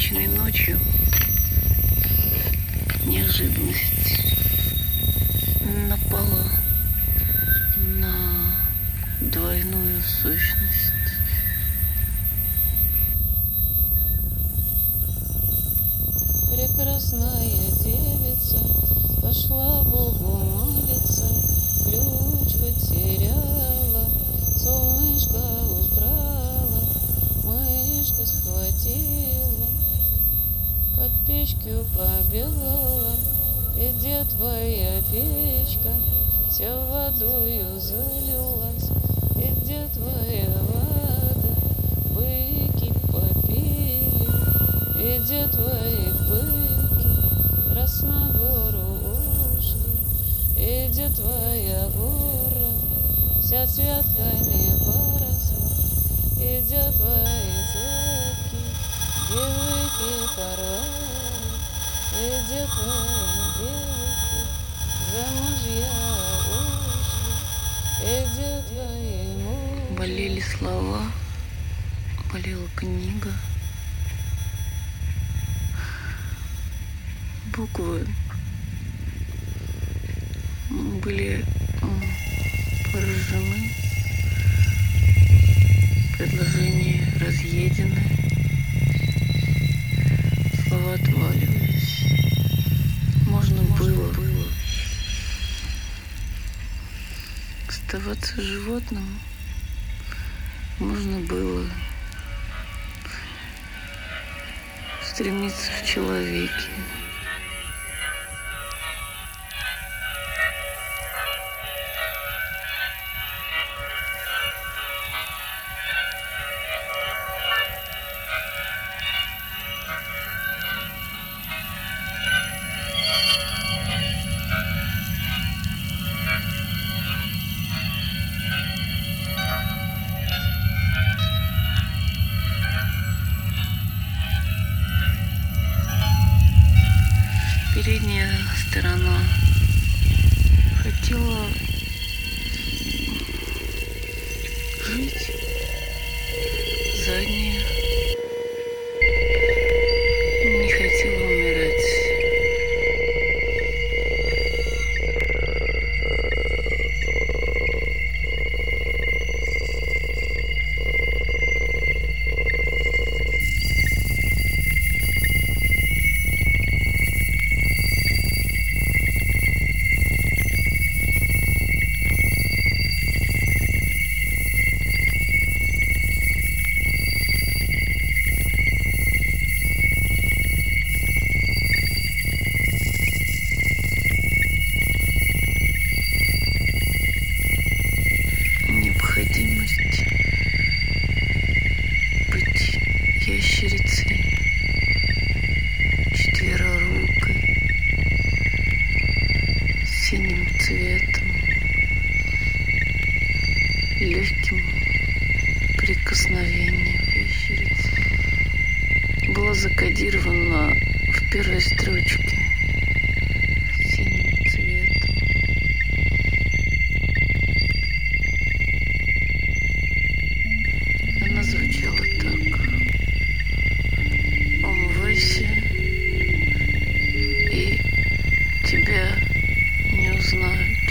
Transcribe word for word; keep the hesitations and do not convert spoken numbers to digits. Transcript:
солнечной ночью неожиданность напала на двойную сущность. Прекрасная девица пошла Богу молиться, ключ потеряла, солнышко украла, мышка схватила, под печку побежала, и где твоя печка вся водою залилась, и где твоя вода, быки попили, и где твои быки раз на гору ушли, и где твоя гора вся цветками поросла, и где твои цветки девки порвали, и где твои девки замужья ушли, и где твои мужья. Болели слова, болела книга. Буквы были поражены, предложения разъедены, слова отваливались. Можно было оставаться животным, можно было стремиться в человеке. Передняя сторона хотела жить, задняя не хотела умирать. Необходимость быть ящерицей четверорукой, синим цветом, легким прикосновением ящерицы была закодирована в первой строчке синим цветом. Она звучала так: умывайся, и тебя не узнают.